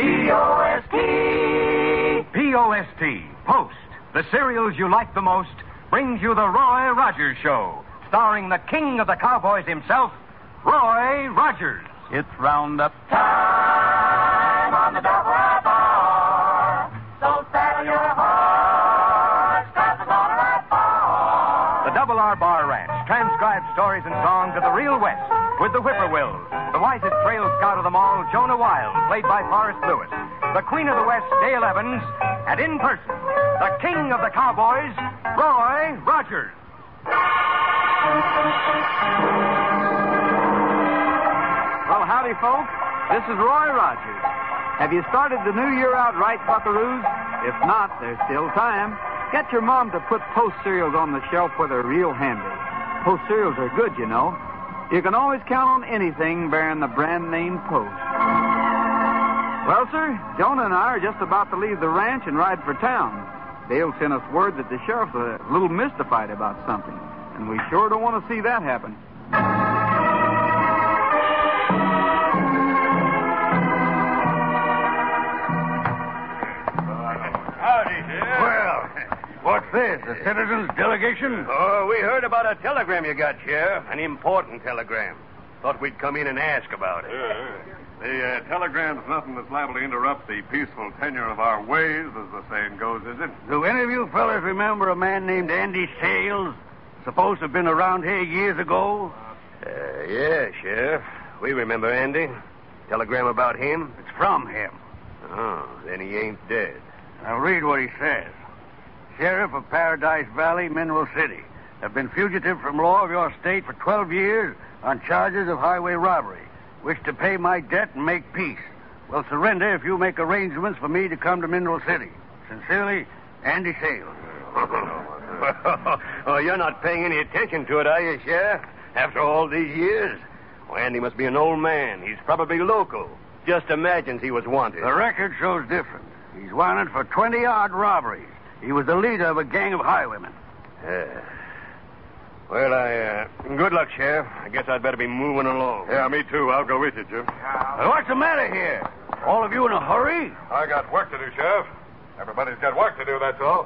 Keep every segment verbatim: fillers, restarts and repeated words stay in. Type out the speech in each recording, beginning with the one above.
O S T. P O S T, Post, the cereals you like the most, brings you the Roy Rogers Show, starring the king of the cowboys himself, Roy Rogers. It's roundup Time on the double R bar. So saddle your horse, 'cause it's on a right bar. The Double R Bar Ranch transcribes stories and songs of the real West with the Whippoorwills, the wisest trail scout of them all, Jonah Wild, played by Forrest Lewis, the Queen of the West, Dale Evans, and in person, the king of the cowboys, Roy Rogers. Well, howdy, folks. This is Roy Rogers. Have you started the new year out right, buckaroos? If not, there's still time. Get your mom to put Post cereals on the shelf where they're real handy. Post cereals are good, you know. You can always count on anything bearing the brand name Post. Well, sir, Jonah and I are just about to leave the ranch and ride for town. Dale sent us word that the sheriff's a little mystified about something, and we sure don't want to see that happen. Howdy, Sheriff. Well, what's this, a citizens' delegation? Oh, we heard about a telegram you got, Sheriff. An important telegram. Thought we'd come in and ask about it. Uh, the uh, telegram's nothing that's liable to interrupt the peaceful tenure of our ways, as the saying goes, is it? Do any of you fellas remember a man named Andy Sales? Supposed to have been around here years ago? Uh, yeah, Sheriff. We remember Andy. Telegram about him? It's from him. Oh, then he ain't dead. Now read what he says. Sheriff of Paradise Valley, Mineral City. Have been fugitive from law of your state for twelve years on charges of highway robbery. Wish to pay my debt and make peace. Will surrender if you make arrangements for me to come to Mineral City. Sincerely, Andy Sales. Oh, you're not paying any attention to it, are you, Sheriff? After all these years? Well, Andy must be an old man. He's probably local. Just imagines he was wanted. The record shows different. He's wanted for twenty-odd robberies. He was the leader of a gang of highwaymen. Yeah. Well, I, uh, good luck, Sheriff. I guess I'd better be moving along. Yeah, me too. I'll go with you, Jim. Uh, what's the matter here? All of you in a hurry? I got work to do, Sheriff. Everybody's got work to do, that's all.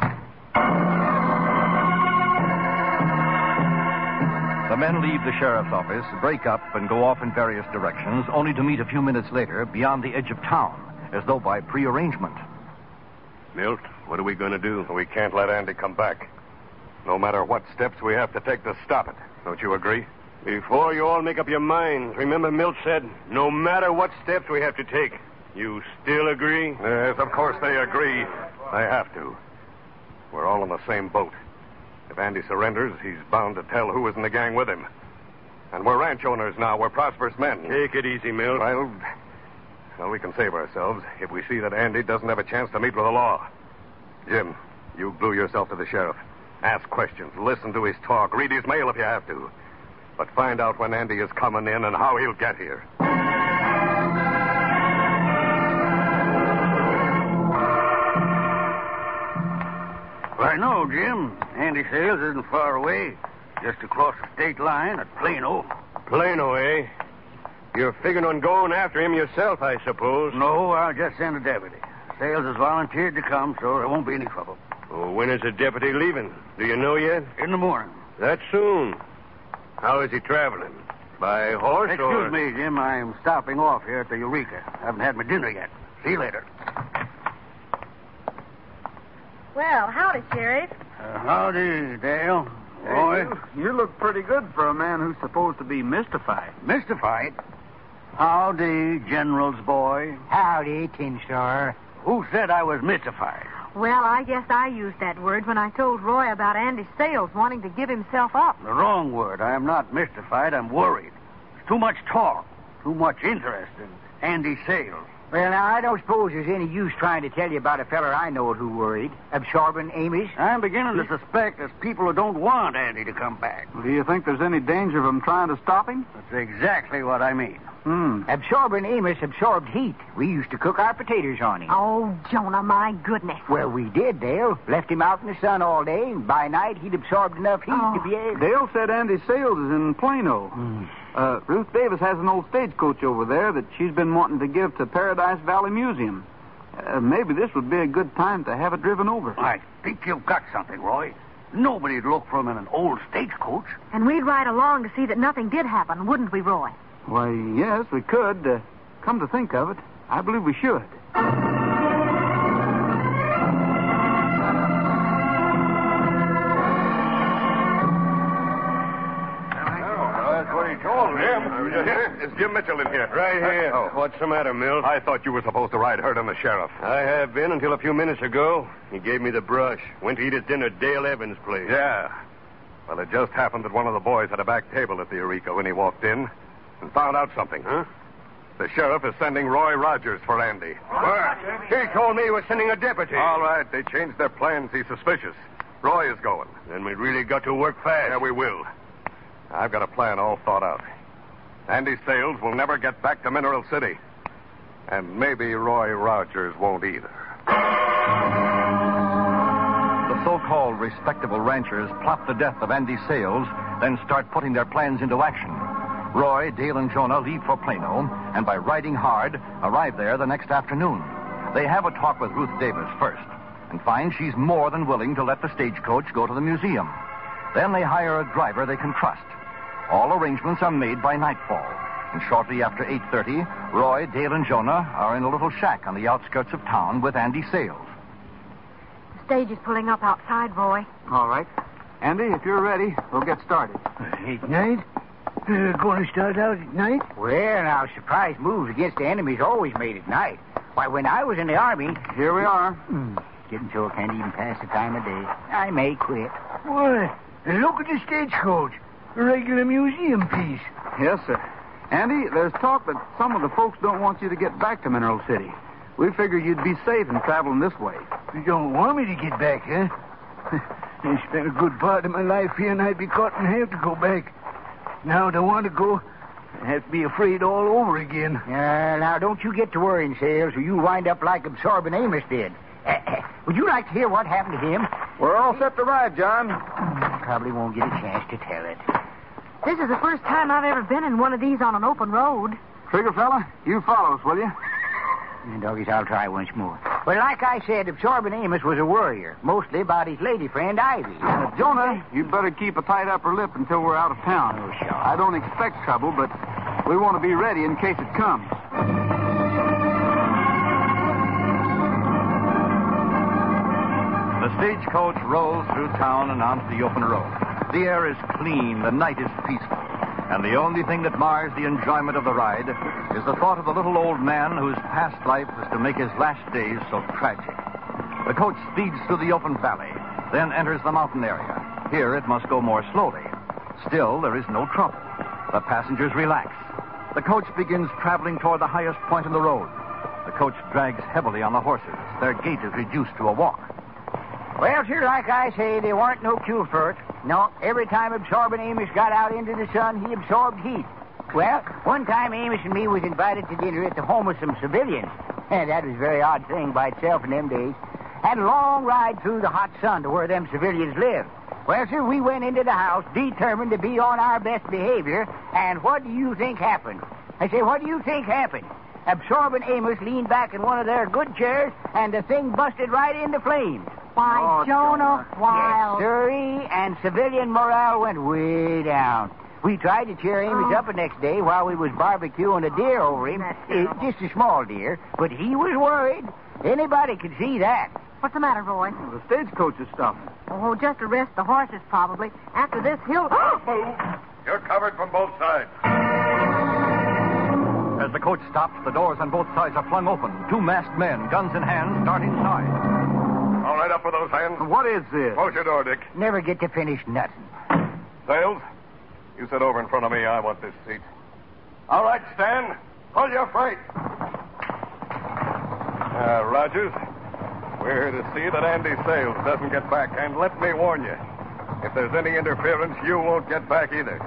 The men leave the sheriff's office, break up, and go off in various directions, only to meet a few minutes later beyond the edge of town, as though by prearrangement. Milt, what are we going to do? We can't let Andy come back. No matter what steps we have to take to stop it. Don't you agree? Before you all make up your minds, remember Milt said, no matter what steps we have to take. You still agree? Yes, of course they agree. They have to. We're all in the same boat. If Andy surrenders, he's bound to tell who was in the gang with him. And we're ranch owners now. We're prosperous men. Take it easy, Milt. Well, well, we can save ourselves if we see that Andy doesn't have a chance to meet with the law. Jim, you glue yourself to the sheriff. Ask questions. Listen to his talk. Read his mail if you have to. But find out when Andy is coming in and how he'll get here. Well, I know, Jim. Andy Sales isn't far away. Just across the state line at Plano. Plano, eh? You're figuring on going after him yourself, I suppose. No, I'll just send a deputy. Sales has volunteered to come, so there won't be any trouble. Well, when is the deputy leaving? Do you know yet? In the morning. That soon? How is he traveling? By horse Excuse or... me, Jim. I'm stopping off here at the Eureka. I haven't had my dinner yet. See you later. Well, howdy, Sheriff. Uh, howdy, Dale. Boy. You, you look pretty good for a man who's supposed to be mystified. Mystified? Howdy, General's boy. Howdy, Tin Star. Who said I was mystified? Well, I guess I used that word when I told Roy about Andy Sales wanting to give himself up. The wrong word. I am not mystified. I'm worried. There's too much talk, too much interest in Andy Sales. Well, now, I don't suppose there's any use trying to tell you about a feller I know who worried. Absorbing Amish. I'm beginning to suspect there's people who don't want Andy to come back. Do you think there's any danger of him trying to stop him? That's exactly what I mean. Hmm. Absorbing Amos absorbed heat. We used to cook our potatoes on him. Oh, Jonah, my goodness. Well, we did, Dale. Left him out in the sun all day, and by night he'd absorbed enough heat Oh. to be able... Dale said Andy Sales is in Plano. Hmm. Uh, Ruth Davis has an old stagecoach over there that she's been wanting to give to Paradise Valley Museum. Uh, maybe this would be a good time to have it driven over. I think you've got something, Roy. Nobody'd look for him in an old stagecoach. And we'd ride along to see that nothing did happen, wouldn't we, Roy? Why, yes, we could. Uh, come to think of it, I believe we should. Is Jim Mitchell in here? Right here. Oh. What's the matter, Mills? I thought you were supposed to ride herd on the sheriff. I have been until a few minutes ago. He gave me the brush. Went to eat his dinner at Dale Evans' place. Yeah. Well, it just happened that one of the boys had a back table at the Eureka when he walked in and found out something. Huh? The sheriff is sending Roy Rogers for Andy. Where? He told me he was sending a deputy. All right, they changed their plans. He's suspicious. Roy is going. Then we really got to work fast. Yeah, we will. I've got a plan all thought out. Andy Sales will never get back to Mineral City. And maybe Roy Rogers won't either. The so-called respectable ranchers plot the death of Andy Sales, then start putting their plans into action. Roy, Dale, and Jonah leave for Plano, and by riding hard, arrive there the next afternoon. They have a talk with Ruth Davis first, and find she's more than willing to let the stagecoach go to the museum. Then they hire a driver they can trust. All arrangements are made by nightfall, and shortly after eight thirty, Roy, Dale, and Jonah are in a little shack on the outskirts of town with Andy Sales. The stage is pulling up outside, Roy. All right. Andy, if you're ready, we'll get started. At night? Uh, going to start out at night? Well, now, surprise moves against the enemy's always made at night. Why, when I was in the Army... Here we are. Hmm, getting so I can't even pass the time of day. I may quit. Why, look at the stagecoach. A regular museum piece. Yes, sir. Andy, there's talk that some of the folks don't want you to get back to Mineral City. We figured you'd be safe in traveling this way. You don't want me to get back, huh? I spent a good part of my life here, and I'd be caught and have to go back. Now, to want to go, I have to be afraid all over again. Uh, now, don't you get to worrying, Sales, or you'll wind up like Absorbing Amos did. Uh, would you like to hear what happened to him? We're all set to ride, John. Probably won't get a chance to tell it. This is the first time I've ever been in one of these on an open road. Trigger fella, you follow us, will you? And doggies, I'll try once more. Well, like I said, Absorbing Amos was a worrier, mostly about his lady friend, Ivy. Uh, Jonah, you'd better keep a tight upper lip until we're out of town. Oh, sure. I don't expect trouble, but we want to be ready in case it comes. The stagecoach rolls through town and onto the open road. The air is clean, the night is peaceful, and the only thing that mars the enjoyment of the ride is the thought of the little old man whose past life was to make his last days so tragic. The coach speeds through the open valley, then enters the mountain area. Here it must go more slowly. Still, there is no trouble. The passengers relax. The coach begins traveling toward the highest point in the road. The coach drags heavily on the horses. Their gait is reduced to a walk. Well, sure, like I say, there weren't no cure for it. No, every time Absorbing Amos got out into the sun, he absorbed heat. Well, one time Amos and me was invited to dinner at the home of some civilians. And that was a very odd thing by itself in them days. Had a long ride through the hot sun to where them civilians lived. Well, sir, we went into the house determined to be on our best behavior, and what do you think happened? I say, what do you think happened? Absorbing Amos leaned back in one of their good chairs, and the thing busted right into flames. Why, Oh, Jonah, Jonah. Wild. Yes, sirree, and civilian morale went way down. We tried to cheer Amos Oh. up the next day while we was barbecuing a deer over him. That's Eh, terrible. just a small deer, but he was worried. Anybody could see that. What's the matter, Roy? The stagecoach is stopping. Oh, just to rest the horses, probably. After this, he'll... You're covered from both sides. As the coach stops, the doors on both sides are flung open. Two masked men, guns in hand, start inside. All right, up with those hands. What is this? Close your door, Dick. Never get to finish nothing. Sales, you sit over in front of me. I want this seat. All right, Stan. Hold your freight. Uh, Rogers, we're here to see that Andy Sales doesn't get back. And let me warn you, if there's any interference, you won't get back either.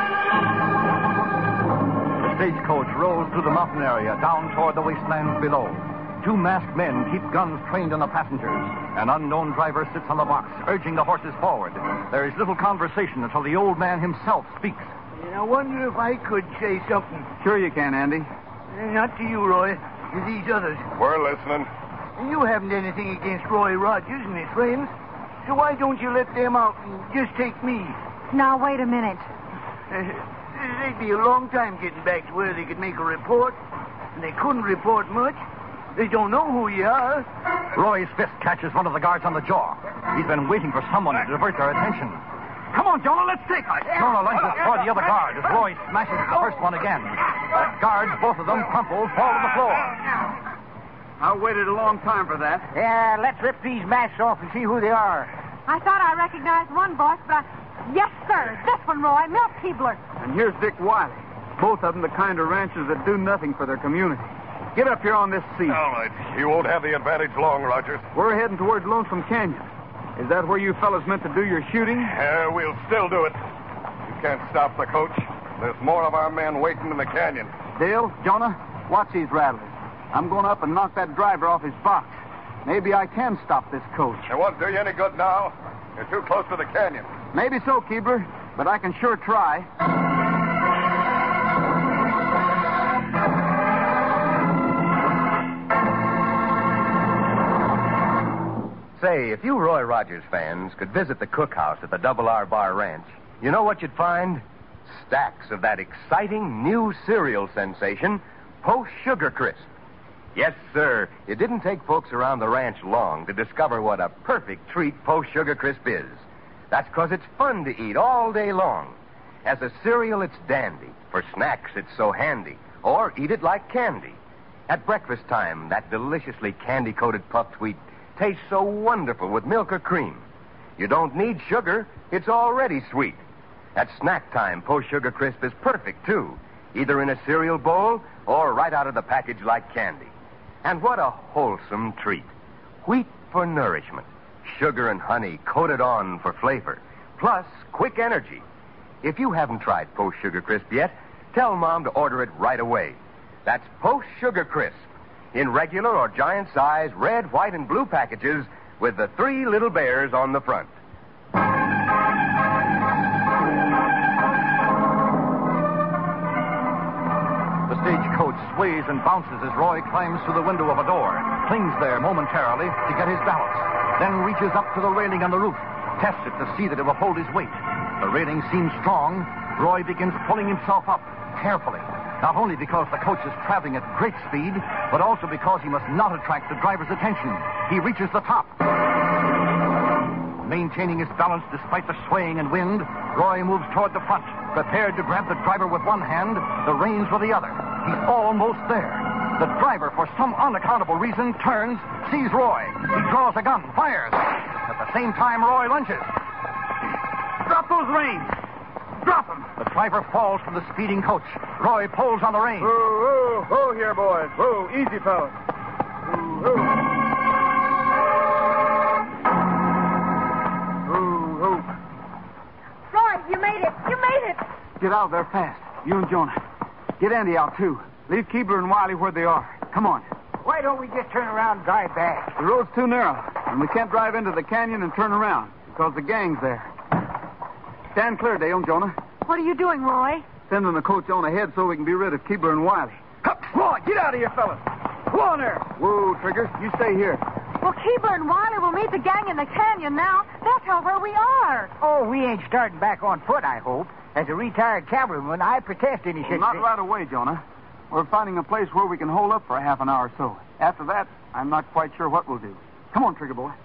The stagecoach rolls through the mountain area, down toward the wastelands below. Two masked men keep guns trained on the passengers. An unknown driver sits on the box, urging the horses forward. There is little conversation until the old man himself speaks. And I wonder if I could say something. Sure you can, Andy. Uh, Not to you, Roy. To these others. We're listening. You haven't anything against Roy Rogers and his friends. So why don't you let them out and just take me? Now, wait a minute. Uh, they'd be a long time getting back to where they could make a report. And they couldn't report much. They don't know who you are. Roy's fist catches one of the guards on the jaw. He's been waiting for someone to divert their attention. Come on, Jonah, let's take it. Jonah lunges toward the other guard as Roy smashes the first one again. The guards, both of them, crumple, fall to the floor. I waited a long time for that. Yeah, let's rip these masks off and see who they are. I thought I recognized one voice, but I... Yes, sir. This one, Roy. Milt Keebler. And here's Dick Wiley. Both of them the kind of ranchers that do nothing for their community. Get up here on this seat. All right. You won't have the advantage long, Rogers. We're heading toward Lonesome Canyon. Is that where you fellas meant to do your shooting? Uh, we'll still do it. You can't stop the coach. There's more of our men waiting in the canyon. Dale, Jonah, watch these rattlers. I'm going up and knock that driver off his box. Maybe I can stop this coach. It won't do you any good now. You're too close to the canyon. Maybe so, Keebler, but I can sure try. Say, if you Roy Rogers fans could visit the cookhouse at the Double R Bar Ranch, you know what you'd find? Stacks of that exciting new cereal sensation, Post Sugar Crisp. Yes, sir. It didn't take folks around the ranch long to discover what a perfect treat Post Sugar Crisp is. That's because it's fun to eat all day long. As a cereal, it's dandy. For snacks, it's so handy. Or eat it like candy. At breakfast time, that deliciously candy-coated puffed wheat tastes so wonderful with milk or cream. You don't need sugar. It's already sweet. At snack time, Post Sugar Crisp is perfect, too. Either in a cereal bowl or right out of the package like candy. And what a wholesome treat. Wheat for nourishment. Sugar and honey coated on for flavor. Plus, quick energy. If you haven't tried Post Sugar Crisp yet, tell Mom to order it right away. That's Post Sugar Crisp. In regular or giant size, red, white, and blue packages with the three little bears on the front. The stagecoach sways and bounces as Roy climbs through the window of a door, clings there momentarily to get his balance, then reaches up to the railing on the roof, tests it to see that it will hold his weight. The railing seems strong. Roy begins pulling himself up carefully, not only because the coach is traveling at great speed, but also because he must not attract the driver's attention. He reaches the top. Maintaining his balance despite the swaying and wind, Roy moves toward the front, prepared to grab the driver with one hand, the reins with the other. He's almost there. The driver, for some unaccountable reason, turns, sees Roy. He draws a gun, fires. At the same time, Roy lunges. Drop those reins. Drop them. The driver falls from the speeding coach. Roy pulls on the reins. Whoa, whoa, whoa here, boys. Whoa, easy, fellas. Whoa, whoa. You made it. You made it. Get out of there fast. You and Jonah. Get Andy out, too. Leave Keebler and Wiley where they are. Come on. Why don't we just turn around and drive back? The road's too narrow, and we can't drive into the canyon and turn around because the gang's there. Stand clear, Dale and Jonah. What are you doing, Roy? Sending the coach on ahead so we can be rid of Keebler and Wiley. Come on, get out of here, fellas. Come on there. Whoa, Trigger, you stay here. Well, Keebler and Wiley will meet the gang in the canyon now. They'll tell where we are. Oh, we ain't starting back on foot, I hope. As a retired cavalryman, I protest any Well, such not thing. right away, Jonah. We're finding a place where we can hold up for a half an hour or so. After that, I'm not quite sure what we'll do. Come on, Trigger boy.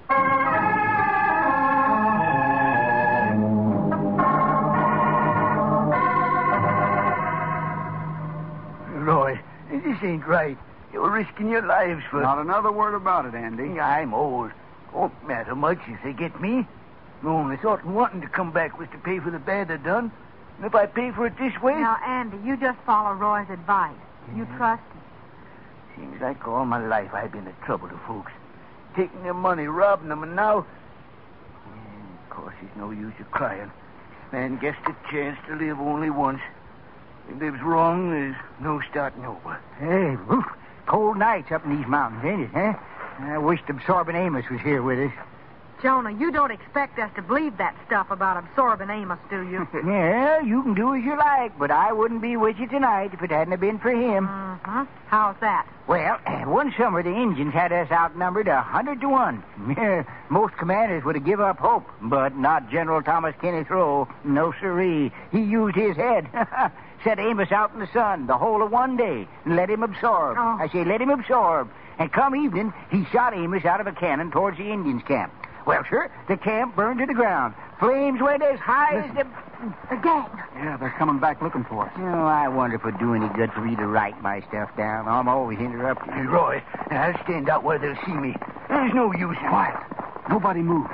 Roy, this ain't right. You're risking your lives for... Not another word about it, Andy. I'm old. Won't matter much if they get me. The only thought in wanting to come back was to pay for the bad I done. And if I pay for it this way... Now, Andy, you just follow Roy's advice. You trust him. Seems like all my life I've been a trouble to folks. Taking their money, robbing them, and now... Yeah, of course, there's no use of crying. Man gets the chance to live only once. If he lives wrong, there's no starting over. Hey, woof. Cold nights up in these mountains, ain't it, huh? I wished Absorbent Amos was here with us. Jonah, you don't expect us to believe that stuff about absorbing Amos, do you? Yeah, you can do as you like, but I wouldn't be with you tonight if it hadn't have been for him. Mm-hmm. How's that? Well, one summer the Indians had us outnumbered a hundred to one. Most commanders would have give up hope, but not General Thomas Kenneth Rowe. No, sirree. He used his head. Set Amos out in the sun the whole of one day and let him absorb. Oh. I say let him absorb. And come evening, he shot Amos out of a cannon towards the Indians' camp. Well, sir, the camp burned to the ground. Flames went as high Listen. as the... The gang. Yeah, they're coming back looking for us. Oh, I wonder if it'd do any good for me to write my stuff down. I'm always interrupted. Hey, Roy, I'll stand out where they'll see me. There's no use in... Quiet. Nobody move.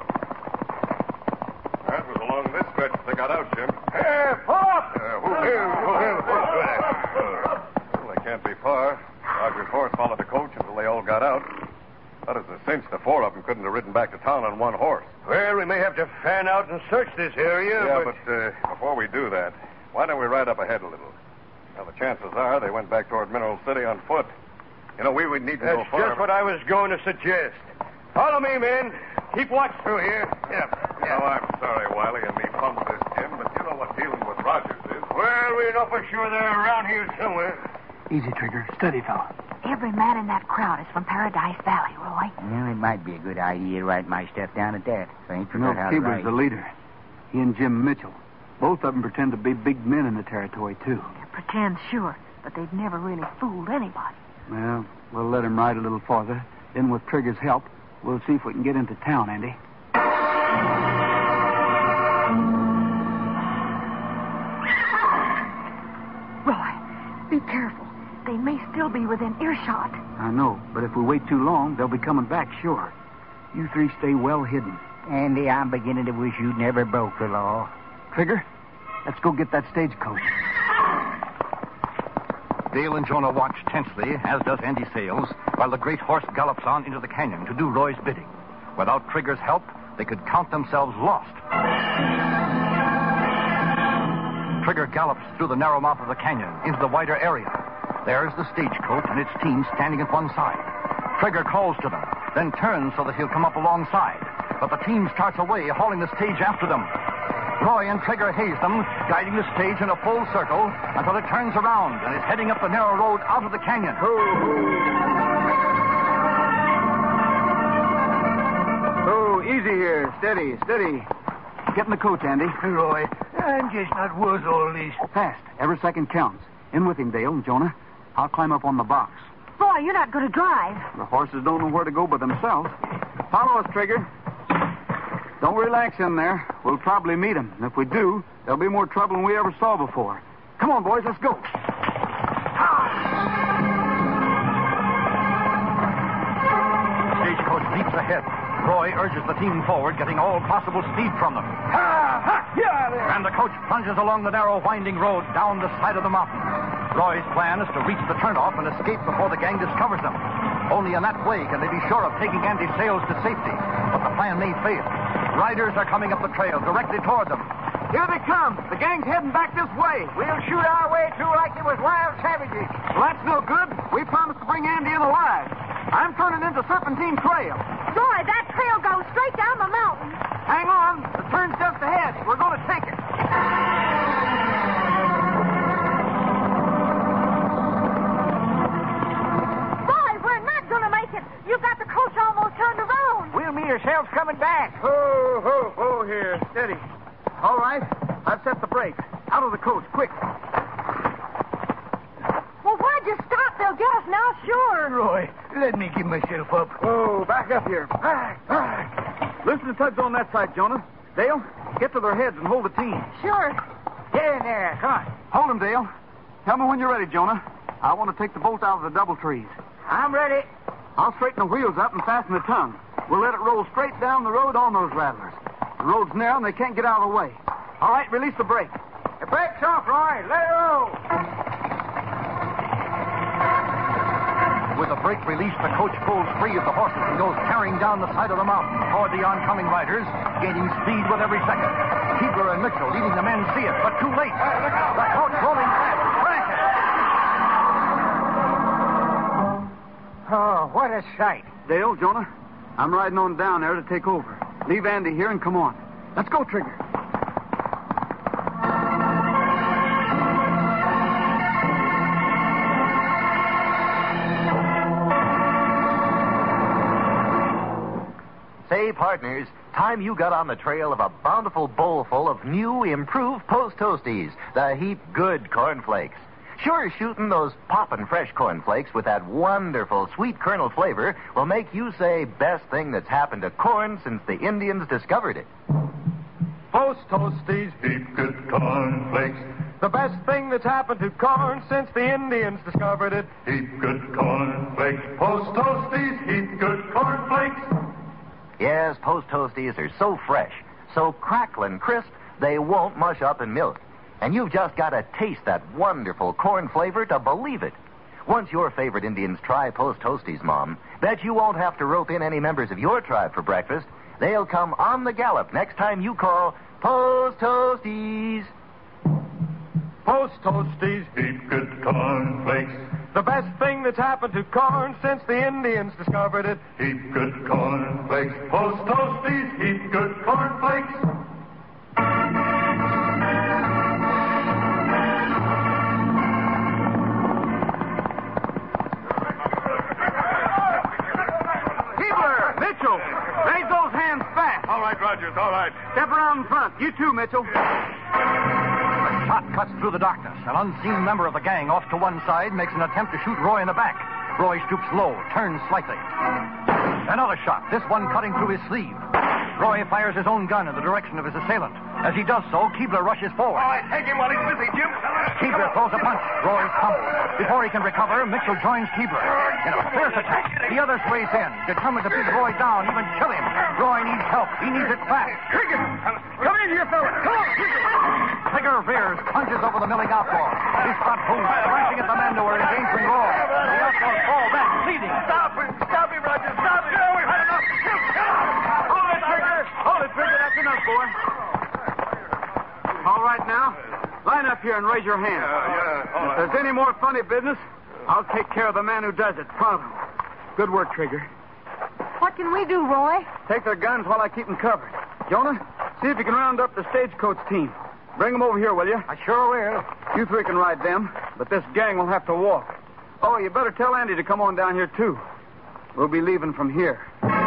That was along this stretch they got out, Jim. Hey, pull up! Uh, who is? Who is? Well, they can't be far. Roger's horse followed the coach until they all got out. That is a cinch the four of them couldn't have ridden back to town on one horse. Well, we may have to fan out and search this area, Yeah, but... but uh, before we do that, why don't we ride up ahead a little? Now, the chances are they went back toward Mineral City on foot. You know, we would need to That's go far. just what I was going to suggest. Follow me, men. Keep watch through here. Yeah. Now, I'm sorry, Wiley, and me fumbled this, Jim, but you know what dealing with Rogers is. Well, we know for sure they're around here somewhere. Easy, Trigger. Steady, fella. Every man in that crowd is from Paradise Valley, Roy. Well, it might be a good idea to write my stuff down at that. If I ain't You know, forgot how to Keeber's write. the leader. He and Jim Mitchell. Both of them pretend to be big men in the territory, too. Pretend, sure, but they've never really fooled anybody. Well, we'll let him ride a little farther. Then, with Trigger's help, we'll see if we can get into town, Andy. Roy, be careful. They may still be within earshot. I know, but if we wait too long, they'll be coming back, sure. You three stay well hidden. Andy, I'm beginning to wish you'd never broke the law. Trigger, let's go get that stagecoach. Dale and Jonah watch tensely, as does Andy Sales, while the great horse gallops on into the canyon to do Roy's bidding. Without Trigger's help, they could count themselves lost. Trigger gallops through the narrow mouth of the canyon into the wider area. There's the stagecoach and its team standing at one side. Trigger calls to them, then turns so that he'll come up alongside. But the team starts away, hauling the stage after them. Roy and Trigger haze them, guiding the stage in a full circle until it turns around and is heading up the narrow road out of the canyon. Oh, easy here. Steady, steady. Get in the coach, Andy. Roy, I'm just not worth all this. Fast. Every second counts. In with him, Dale and Jonah. I'll climb up on the box. Roy, you're not going to drive. The horses don't know where to go by themselves. Follow us, Trigger. Don't relax in there. We'll probably meet them. And if we do, there'll be more trouble than we ever saw before. Come on, boys, let's go. Stagecoach leaps ahead. Roy urges the team forward, getting all possible speed from them. And the coach plunges along the narrow, winding road down the side of the mountain. Roy's plan is to reach the turnoff and escape before the gang discovers them. Only in that way can they be sure of taking Andy Sales to safety. But the plan may fail. Riders are coming up the trail directly toward them. Here they come. The gang's heading back this way. We'll shoot our way through like it was wild savages. Well, that's no good. We promised to bring Andy in alive. I'm turning into Serpentine Trail. Roy, that trail goes straight down the mountain. Hang on. The turn's just ahead. We're going to take it. Roy, we're not going to make it. You've got the coach almost turned around. We'll meet ourselves coming back. Ho, ho, ho here. Steady. All right. I've set the brakes. Out of the coach, quick. Well, why'd you stop? They'll get us now, sure. Roy, let me give myself up. Whoa, back up here. Back, back. Loosen the tugs on that side, Jonah. Dale, get to their heads and hold the team. Sure. Get in there. Come on. Hold them, Dale. Tell me when you're ready, Jonah. I want to take the bolt out of the double trees. I'm ready. I'll straighten the wheels up and fasten the tongue. We'll let it roll straight down the road on those rattlers. The road's narrow and they can't get out of the way. All right, release the brake. The brake's off, Roy. Let it roll. With the brake released, the coach pulls free of the horses and goes tearing down the side of the mountain toward the oncoming riders, gaining speed with every second. Keebler and Mitchell leading the men see it, but too late. The coach rolling fast. Frantic. Oh, what a sight. Dale, Jonah, I'm riding on down there to take over. Leave Andy here and come on. Let's go, Trigger. Say, partners, time you got on the trail of a bountiful bowl full of new, improved Post Toasties, the heap good cornflakes. Sure, shooting those poppin' fresh cornflakes with that wonderful sweet kernel flavor will make you say best thing that's happened to corn since the Indians discovered it. Post Toasties, Heap good cornflakes. the best thing that's happened to corn since the Indians discovered it. Heap good cornflakes. Post Toasties, heap good cornflakes. Yes, Post Toasties are so fresh, so crackling crisp, they won't mush up in milk. And you've just got to taste that wonderful corn flavor to believe it. Once your favorite Indians try Post Toasties, Mom, bet you won't have to rope in any members of your tribe for breakfast. They'll come on the gallop next time you call Post Toasties. Post Toasties, Heap good cornflakes. the best thing that's happened to corn since the Indians discovered it. Heap good cornflakes. Post Toasties, heap good cornflakes. Keebler! Mitchell! Raise those hands fast. All right, Rogers, all right. Step around in front. You too, Mitchell. A shot cuts through the darkness. An unseen member of the gang off to one side makes an attempt to shoot Roy in the back. Roy stoops low, turns slightly. Another shot, this one cutting through his sleeve. Roy fires his own gun in the direction of his assailant. As he does so, Keebler rushes forward. All right, take him while he's busy, Jim. Keebler throws a punch. Roy stumbles. Before he can recover, Mitchell joins Keebler. In a fierce attack, the others race in, determined to beat Roy down, even kill him. Roy needs help. He needs it fast. Trigger! Come in here, fella. Come on, Trigger! Trigger veers, punches over the milling outlaw. His front boom, slashing at the men who are endangering Roy. The outlaws fall back, bleeding. Stop him! Stop him, Rogers! Stop him! Yeah, we've had enough! Hold it, Trigger! Hold it, Trigger. That's enough, boy. All right, now. Line up here and raise your hand. Yeah, yeah, all If right. there's any more funny business, I'll take care of the man who does it. Pronto. Good work, Trigger. What can we do, Roy? Take their guns while I keep them covered. Jonah, see if you can round up the stagecoach team. Bring them over here, will you? I sure will. You three can ride them, but this gang will have to walk. Oh, you better tell Andy to come on down here, too. We'll be leaving from here.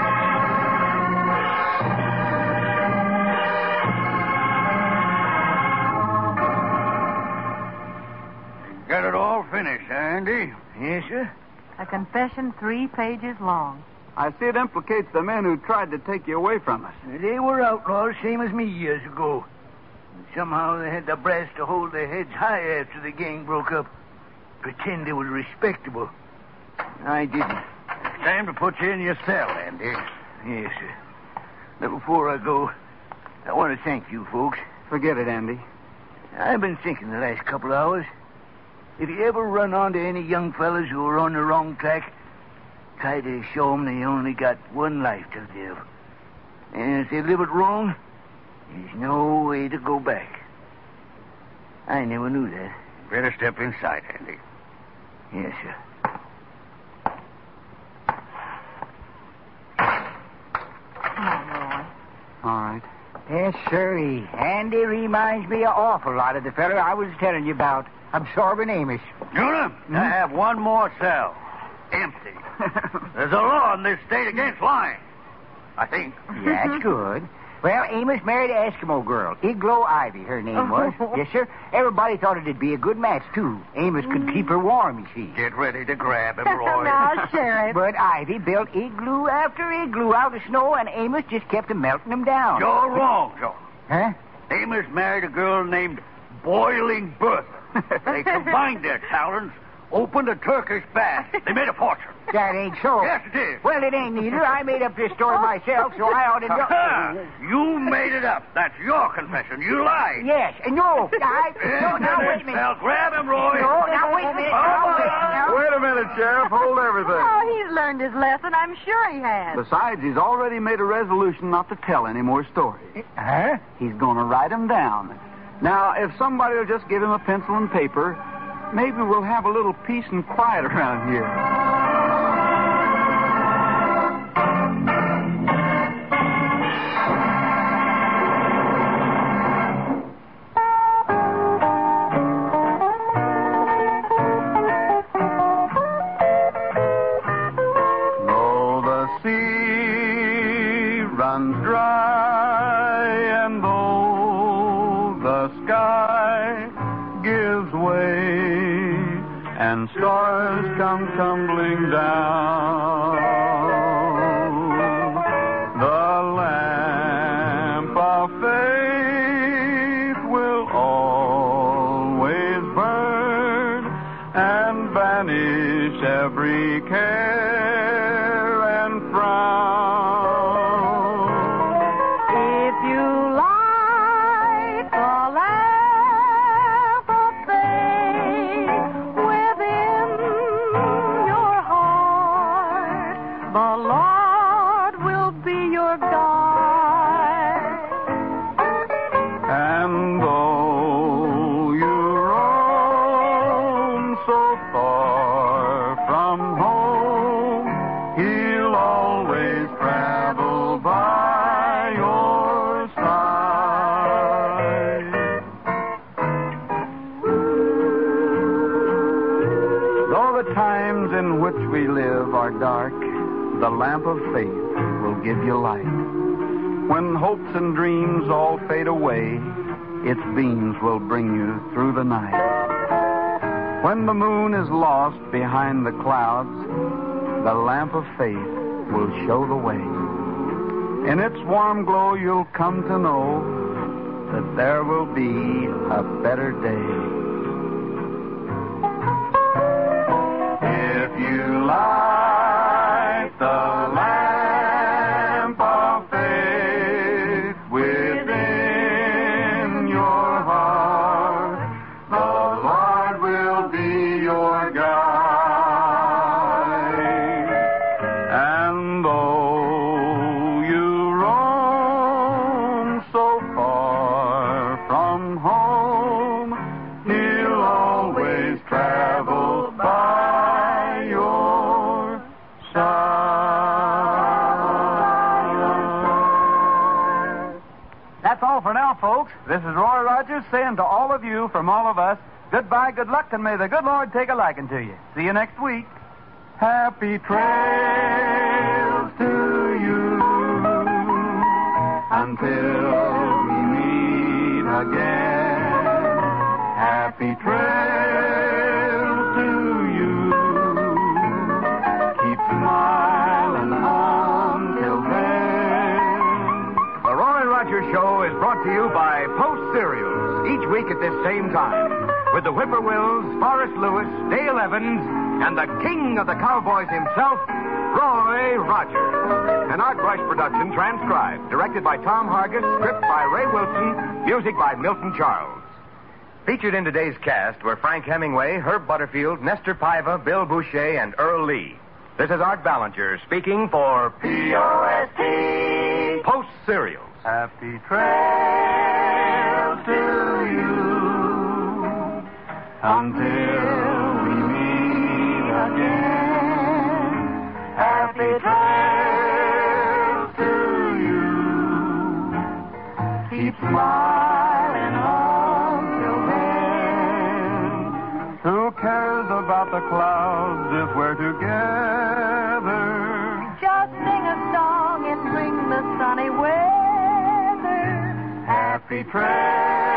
Got it all finished, huh, Andy? Yes, sir. A confession three pages long. I see it implicates the men who tried to take you away from us. They were outlaws, same as me years ago. And somehow they had the brass to hold their heads high after the gang broke up. Pretend they was respectable. I didn't. Time to put you in your cell, Andy. Yes, sir. But before I go, I want to thank you folks. Forget it, Andy. I've been thinking the last couple hours. If you ever run onto any young fellas who are on the wrong track, try to show them they only got one life to live. And if they live it wrong, there's no way to go back. I never knew that. Better step inside, Andy. Yes, sir. Come on, Roy. All right. Yes, sir. Andy reminds me an awful lot of the fellow I was telling you about, Absorbing Amos. Jonah, I have one more cell. Empty. There's a law in this state against lying. I think. That's good. Well, Amos married an Eskimo girl. Igloo Ivy, her name was. Yes, sir. Everybody thought it'd be a good match, too. Amos could keep her warm, you see. Get ready to grab him, Roy. Now, Sheriff. But Ivy built igloo after igloo out of snow, and Amos just kept them melting them down. You're wrong, John. Huh? Amos married a girl named Boiling Bertha. They combined their talents, opened a Turkish bath. They made a fortune. That ain't so. Yes, it is. Well, it ain't neither. I made up this story myself, so I ought to Ha! know. You made it up. That's your confession. You lied. Yes, and no, I... No, Into now, this wait a minute. cell. Grab him, Roy. No, now, wait a minute. Now, wait, now. Wait a minute, Sheriff. Hold everything. Oh, he's learned his lesson. I'm sure he has. Besides, he's already made a resolution not to tell any more stories. Huh? He's going to write them down. Now, if somebody will just give him a pencil and paper, maybe we'll have a little peace and quiet around here. and stars come tumbling down. The lamp of faith will always burn and banish every care and frown. If you light the lamp of faith within your heart, the Lord will be your guide. And though you roam so far from home, He'll always travel by your side. Though the times in which we live are dark, the lamp of faith will give you light. When hopes and dreams all fade away, its beams will bring you through the night. When the moon is lost behind the clouds, the lamp of faith will show the way. In its warm glow, you'll come to know that there will be a better day. If you light the lamp of faith within your heart, the Lord will be your guide. And though you roam so far from home, He'll always travel by your side. That's all for now, folks. This is Roy Rogers saying to all of you, from all of us, goodbye, good luck, and may the good Lord take a liking to you. See you next week. Happy trails to you until we meet again. Happy trails to you. Keep smiling until then. The Roy Rogers Show is brought to you by Post Cereals, each week at this same time, with the Whippoorwills, Forrest Lewis, Dale Evans, and the king of the cowboys himself, Roy Rogers. An Art Brush production transcribed, directed by Tom Hargis, script by Ray Wilson, music by Milton Charles. Featured in today's cast were Frank Hemingway, Herb Butterfield, Nestor Paiva, Bill Boucher, and Earl Lee. This is Art Ballinger speaking for P O S T Post Cereals. Happy trails to you until we meet again. Happy trails to you. Keep smiling until then. Who cares about the clouds if we're together? Just sing a song and bring the sunny weather. Happy trails